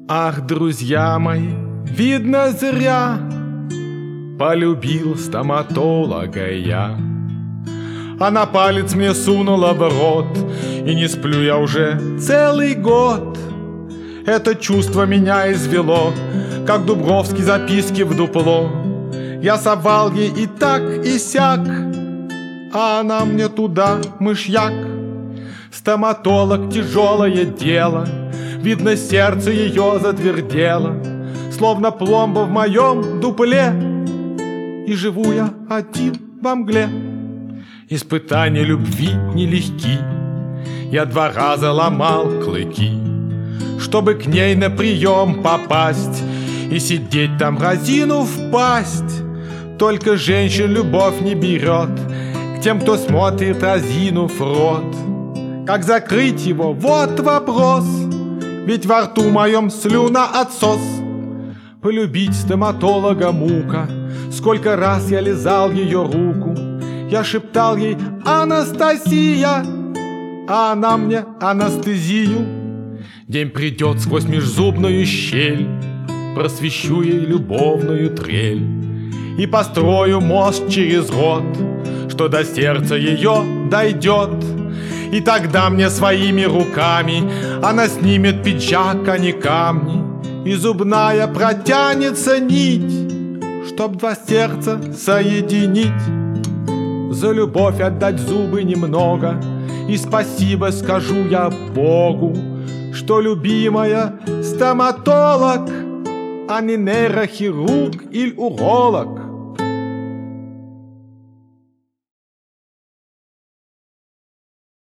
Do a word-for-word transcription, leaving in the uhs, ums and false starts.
Ах, друзья мои, видно зря полюбил стоматолога я. Она палец мне сунула в рот, и не сплю я уже целый год. Это чувство меня извело, как Дубровский записки в дупло. Я совал ей и так, и сяк, а она мне туда мышьяк. Стоматолог — тяжелое дело, видно, сердце ее затвердело, словно пломба в моем дупле, и живу я один во мгле. Испытания любви нелегки, я два раза ломал клыки, чтобы к ней на прием попасть и сидеть там разину в пасть. Только женщин любовь не берет к тем, кто смотрит разинув рот. Как закрыть его? Вот вопрос, ведь во рту моем слюна отсос. Полюбить стоматолога мука, сколько раз я лизал ее руку. Я шептал ей «Анастасия», а она мне анестезию. День придет сквозь межзубную щель, просвещу ей любовную трель и построю мост через рот, что до сердца ее дойдет. И тогда мне своими руками она снимет пиджак, а не камни, и зубная протянется нить, чтоб два сердца соединить. За любовь отдать зубы немного, и спасибо скажу я Богу, что любимая стоматолог, а не нейрохирург или уролог.